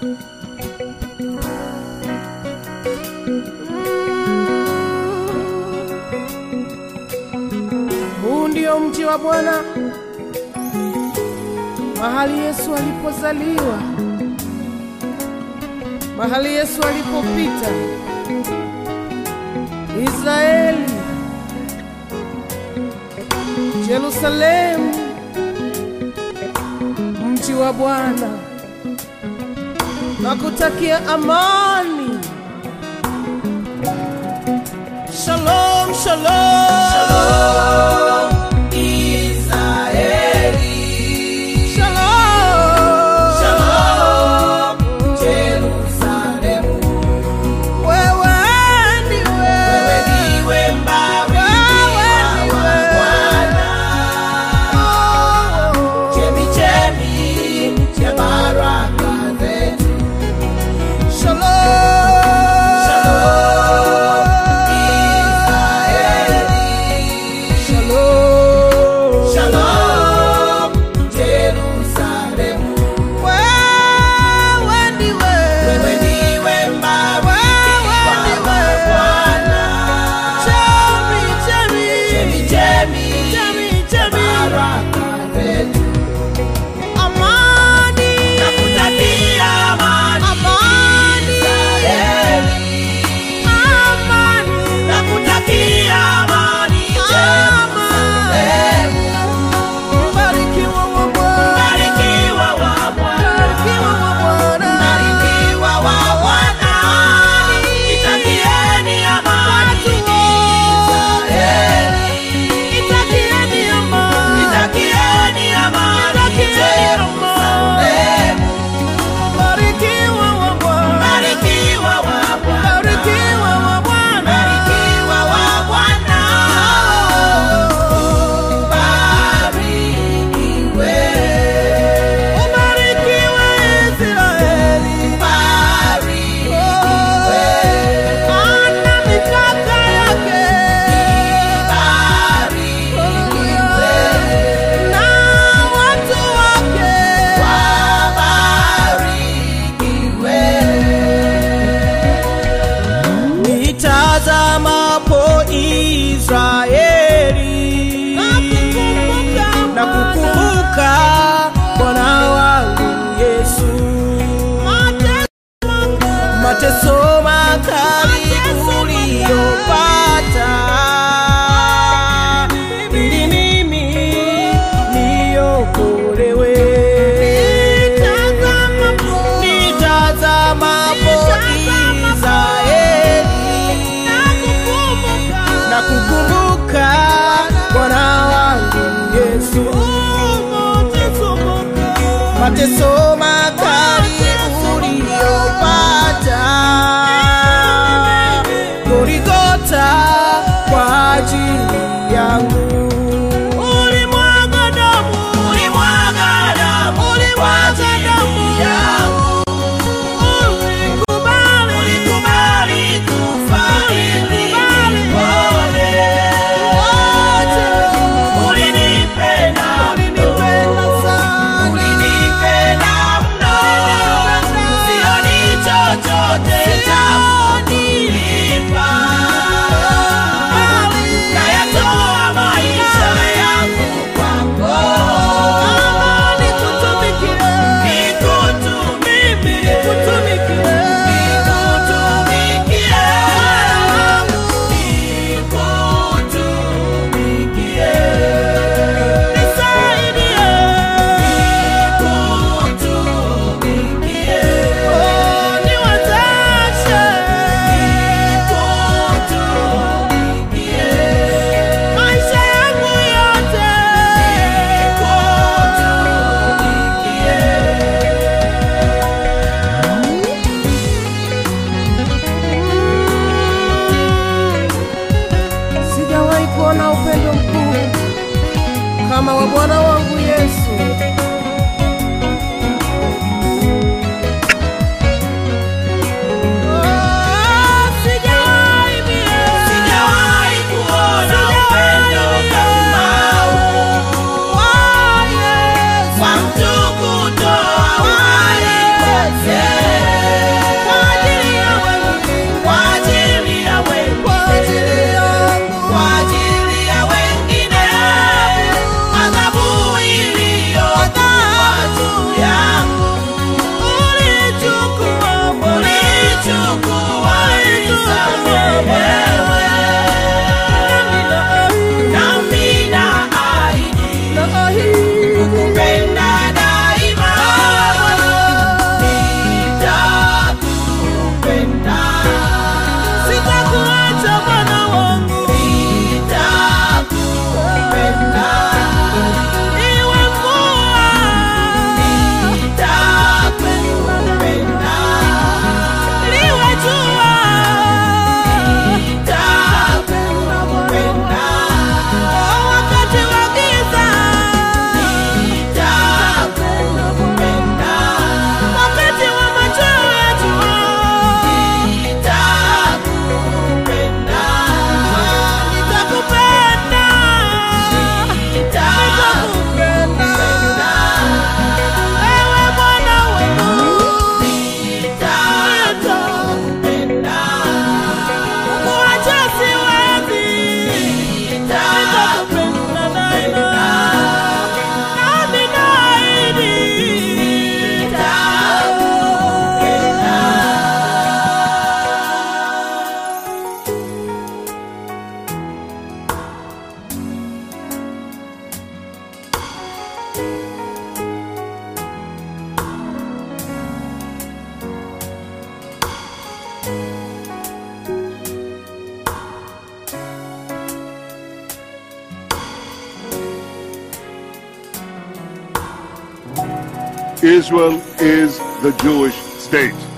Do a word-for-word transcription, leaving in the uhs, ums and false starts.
Huu ndio mji wa Bwana, mahali Yesu alipozaliwa, mahali Yesu alipopita. Israeli, Yerusalemu, mji wa Bwana. Nakutakia amani. Shalom, shalom, shalom, Israeli. Shalom, shalom, Jerusalemu. wewe ndiwe, Wewe ndiwe mbarikiwa wa Bwana. Chemichemi ya baraka zetu. Shalom, Shalom, shalom, shalom, Jerusalemu. wewe ndiwe, Wewe ndiwe mbarikiwa wa Bwana. chemi, chemi, Chemichemi chemi, ya chemi. baraka zetu. Amani, Nakutakia amani, amani, Israeli. amani, Nakutakia amani, Jerusalemu. mbarikiwa wa Bwana, Mbarikiwa wa Bwana. mbarikiwa wa Bwana. Mbarikiwa wa Bwana. Itakieni amani, Israeli. Itakieni amani, Itakieni amani, Jerusalemu. mbarikiwa wa Bwana, Mbarikiwa wa Bwana. mbarikiwa wa Bwana. Mbarikiwa wa Bwana. Mbarikiwe. Ubarikiwe Israeli, Mbarikiwe. ana mipaka yake, Mbarikiwe. na watu wake. Wabarikiwe. Nitazamapo Israeli na kukumbuka Bwana wangu Yesu, mateso makali uliyopata ili mimi niokolewe. Nitazamapo Israeli na kukumbuka Bwana wangu Yesu, mateso makali uliyopata Golgotha kwa ajili yangu. Ulimwaga damu, Ulimwaga damu kwa ajili yangu. ulikubali, Ulikubali kufa ili nipone. Ulinipenda ulinipenda sana, Ulinipenda mno. Sioni chochote cha kunipa. Nayatoa maisha yangu kwako. nikutumikie, Nikutumikie. nikutumikie. Nikutumikie. Nikutumikie. Nisaidie, Nikutumikie. niwezeshe, Nikutumikie. maisha yangu yote. Sijawahi kuona upendo mkuu kama wa Bwana wangu Yesu. Oh, sijawahi mie. Sijawahi kuona upendo kama huu. Oh, Yesu. Wa mtu kutoa uhai wake. Israel is the Jewish state.